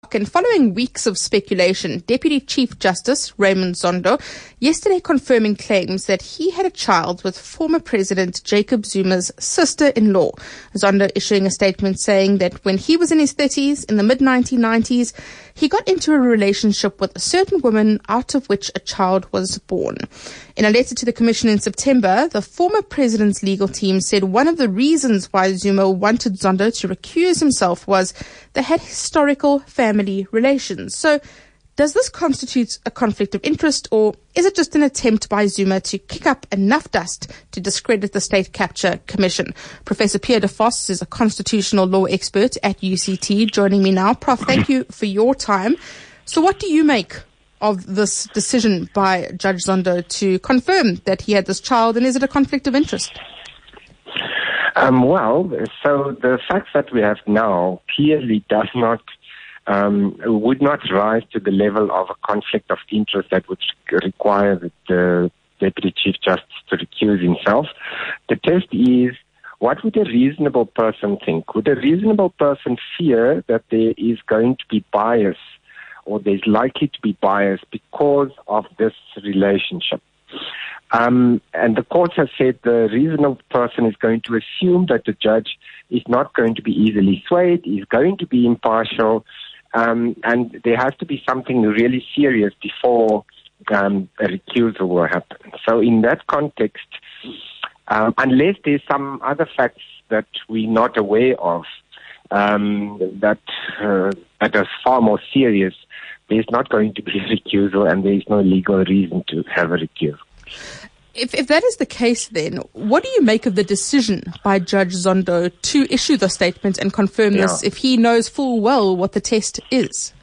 And following weeks of speculation, Deputy Chief Justice Raymond Zondo yesterday confirming claims that he had a child with former President Jacob Zuma's sister-in-law. Zondo issuing a statement saying that when he was in his 30s, in the mid-1990s, he got into a relationship with a certain woman out of which a child was born. In a letter to the Commission in September, the former president's legal team said one of the reasons why Zuma wanted Zondo to recuse himself was they had historical family relations. So, does this constitute a conflict of interest, or is it just an attempt by Zuma to kick up enough dust to discredit the State Capture Commission? Professor Pierre de Vos is a constitutional law expert at UCT, joining me now. Prof, thank you for your time. So what do you make of this decision by Judge Zondo to confirm that he had this child, and is it a conflict of interest? So the facts that we have now clearly would not rise to the level of a conflict of interest that would require the Deputy Chief Justice to recuse himself. The test is, what would a reasonable person think? Would a reasonable person fear that there is going to be bias, or there's likely to be bias because of this relationship? And the courts have said the reasonable person is going to assume that the judge is not going to be easily swayed, is going to be impartial, and there has to be something really serious before a recusal will happen. So in that context, unless there's some other facts that we're not aware of, that is far more serious, there's not going to be a recusal, and there's no legal reason to have a recusal. If that is the case, then what do you make of the decision by Judge Zondo to issue the statement and confirm this if he knows full well what the test is?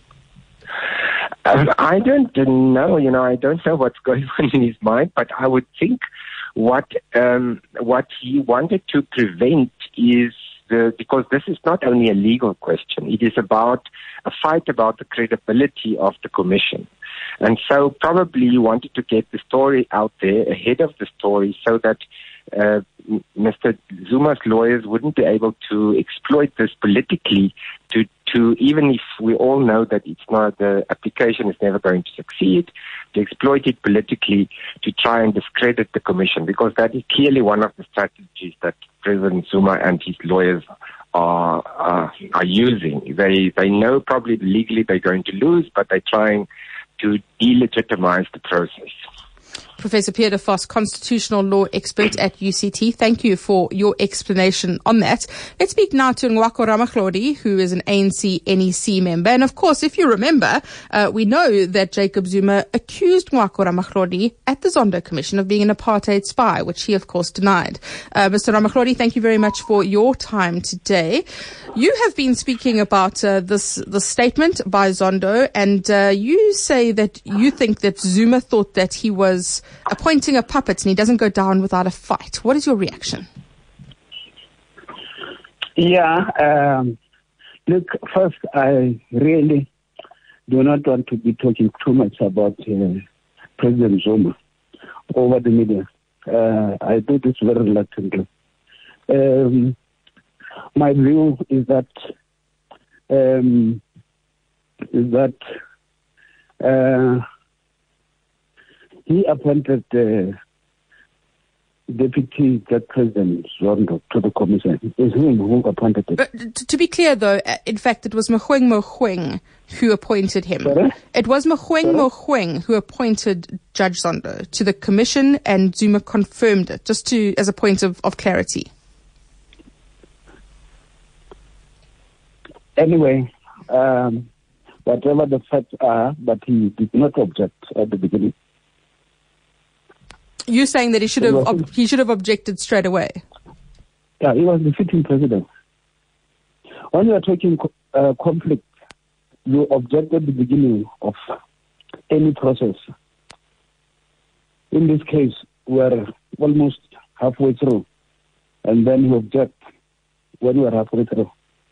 I don't know. I don't know what's going on in his mind, but I would think what he wanted to prevent is because this is not only a legal question, it is about a fight about the credibility of the commission. And so probably he wanted to get the story out there ahead of the story so that Mr. Zuma's lawyers wouldn't be able to exploit this politically to even if we all know that it's not, the application is never going to succeed, to exploit it politically to try and discredit the commission, because that is clearly one of the strategies that President Zuma and his lawyers are using. They know probably legally they're going to lose, but they're trying to delegitimize the process. Professor Pierre de Vos, constitutional law expert at UCT. Thank you for your explanation on that. Let's speak now to Ngoako Ramatlhodi, who is an ANC NEC member. And of course, if you remember, we know that Jacob Zuma accused Ngoako Ramatlhodi at the Zondo Commission of being an apartheid spy, which he, of course, denied. Mr. Ramatlhodi, thank you very much for your time today. You have been speaking about this statement by Zondo, and you say that you think that Zuma thought that he was appointing a puppet and he doesn't go down without a fight. What is your reaction? Look, first, I really do not want to be talking too much about President Zuma over the media. I do this very reluctantly. My view is that he appointed Deputy President Zondo to the commission. It's him who appointed it. But to be clear, though, in fact, it was Mogoeng who appointed him. Sorry? It was Mogoeng who appointed Judge Zondo to the commission, and Zuma confirmed it, just as a point of clarity. Anyway, whatever the facts are, but he did not object at the beginning. You're saying that he should have objected straight away? Yeah, he was the sitting president. When you are talking conflict, you object at the beginning of any process. In this case, we're almost halfway through, and then you object when we're halfway through.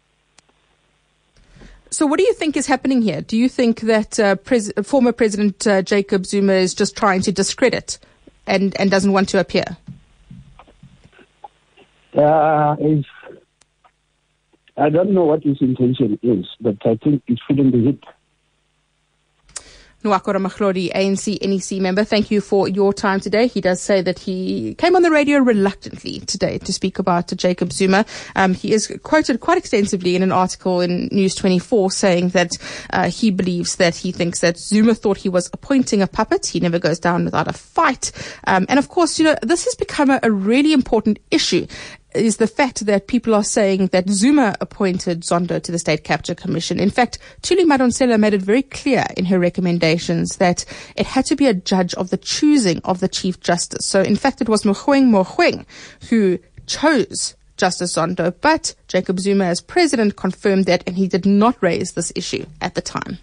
So what do you think is happening here? Do you think that former President Jacob Zuma is just trying to discredit and doesn't want to appear? I don't know what his intention is, but I think he's feeling the heat. Nwako Ramahlodi, ANC NEC member, thank you for your time today. He does say that he came on the radio reluctantly today to speak about Jacob Zuma. He is quoted quite extensively in an article in News 24 saying that he thinks that Zuma thought he was appointing a puppet. He never goes down without a fight. And of course, this has become a really important issue, is the fact that people are saying that Zuma appointed Zondo to the State Capture Commission. In fact, Thuli Madonsela made it very clear in her recommendations that it had to be a judge of the choosing of the Chief Justice. So, in fact, it was Mogoeng who chose Justice Zondo, but Jacob Zuma as president confirmed that, and he did not raise this issue at the time.